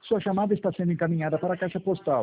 Sua chamada está sendo encaminhada para a caixa postal